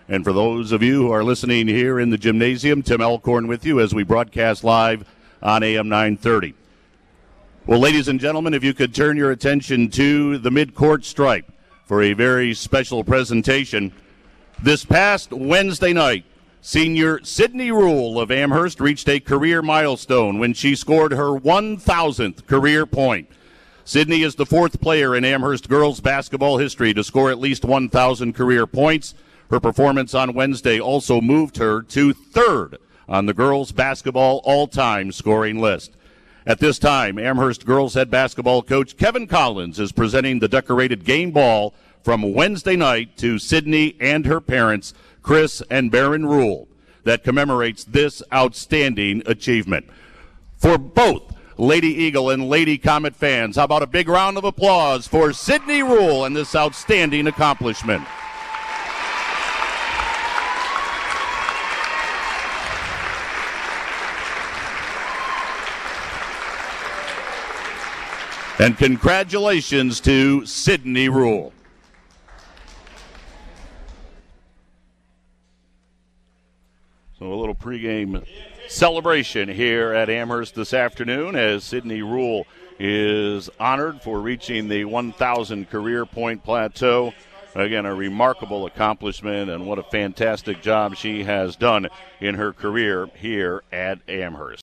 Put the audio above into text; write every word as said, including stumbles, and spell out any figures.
And for those of you who are listening here in the gymnasium, Tim Elkhorn with you as we broadcast live on A M nine thirty. Well, ladies and gentlemen, if you could turn your attention to the midcourt stripe for a very special presentation. This past Wednesday night, senior Sydney Rule of Amherst reached a career milestone when she scored her one thousandth career point. Sydney is the fourth player in Amherst girls basketball history to score at least one thousand career points. Her performance on Wednesday also moved her to third on the girls basketball all-time scoring list. At this time, Amherst girls head basketball coach Kevin Collins is presenting the decorated game ball from Wednesday night to Sydney and her parents, Chris and Baron Rule, that commemorates this outstanding achievement. For both Lady Eagle and Lady Comet fans, how about a big round of applause for Sydney Rule and this outstanding accomplishment. And congratulations to Sydney Rule. So a little pregame celebration here at Amherst this afternoon as Sydney Rule is honored for reaching the one thousand career point plateau. Again, a remarkable accomplishment, and what a fantastic job she has done in her career here at Amherst.